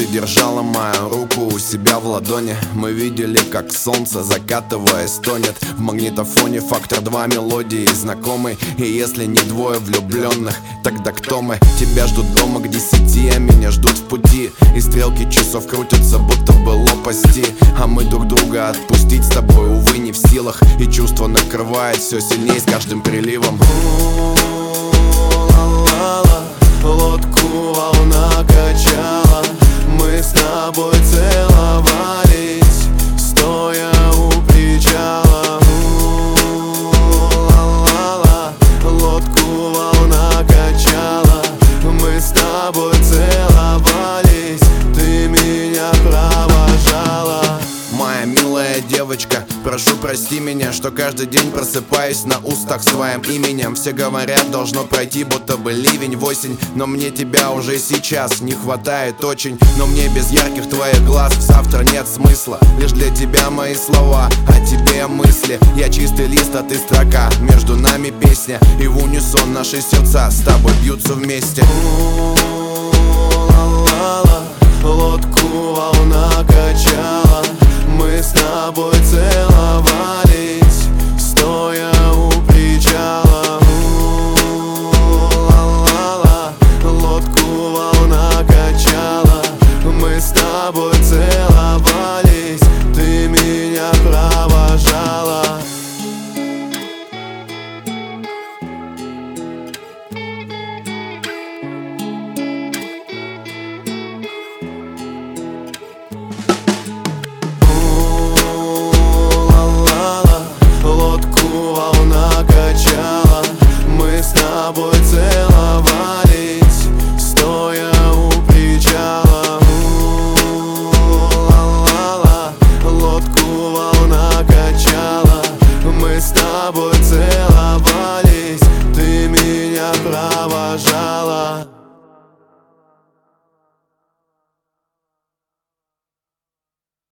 держала мою руку у себя в ладони. Мы видели, как солнце, закатываясь, тонет в магнитофоне. Фактор 2 мелодии знакомый. И если не двое влюбленных, тогда кто мы? Тебя ждут дома к 10, а меня ждут в пути. И стрелки часов крутятся, будто бы лопасти. А мы друг друга отпустить с тобой, увы, не в силах. И чувство накрывает все сильнее с каждым приливом. Лодку волна качала, мы с тобой целовались, стоя у причала. Лодку волна качала, мы с тобой целовались, ты меня провожала. Моя милая девочка, прошу прости меня, что каждый день просыпаюсь на устах своим именем. Все говорят, должно пройти, будто бы ливень в осень. Но мне тебя уже сейчас не хватает очень. Но мне без ярких твоих глаз завтра нет смысла. Лишь для тебя мои слова, а тебе мысли. Я чистый лист, а ты строка, между нами песня. И в унисон наши сердца с тобой бьются вместе. Лодку волна качала, мы с тобой целовались.